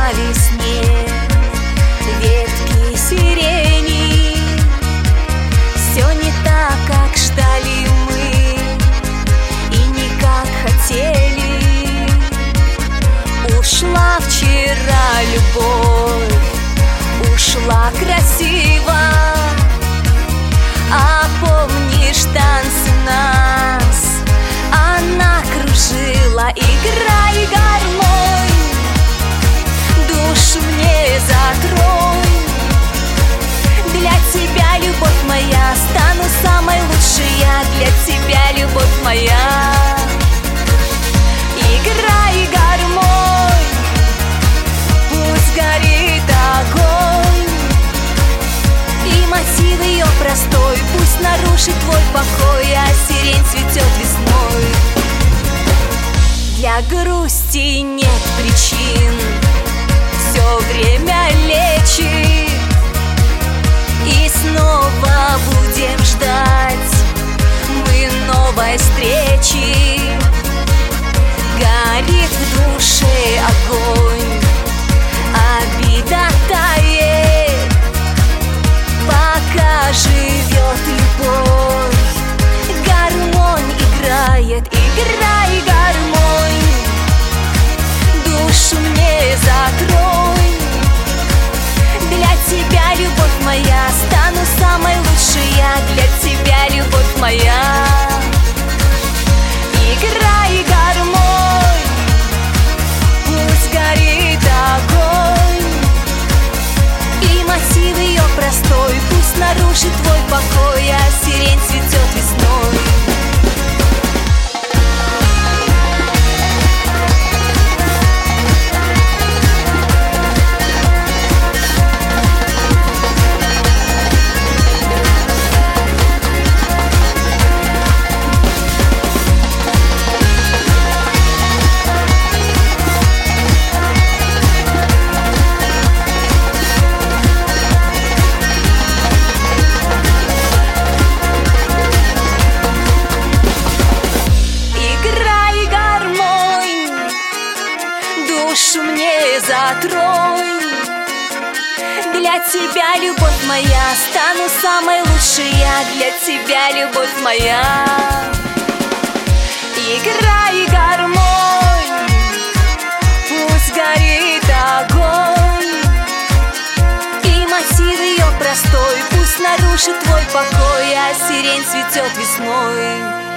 по весне ветки сирени. Все не так, как ждали мы, и не как хотели. Ушла вчера любовь, ушла красиво. А помнишь танцы нас? Она кружила, играй, гармонь, душу мне затрой. Для тебя, любовь моя, стану самой лучшей я. Для тебя, любовь моя. Играй, гармонь, пусть горит огонь, и мотив ее простой пусть нарушит твой покой, а сирень цветет весной. Для грусти нет причин, все время лечит, и снова будем ждать мы новой встречи. Горит в душе огонь, обида тает, пока живет любовь. Гармонь играет, играй, гармонь, душу мне затрой. Для тебя, любовь моя, стану самой лучшей я. Для тебя, любовь моя. Играй, гармонь, пусть горит огонь, и мотив ее простой пусть нарушит твой покой, а сирень цветет весной. Душу мне затрой. Для тебя, любовь моя, стану самой лучшей я. Для тебя, любовь моя. Играй, гармонь, пусть горит огонь, и мотив ее простой пусть нарушит твой покой, а сирень цветет весной.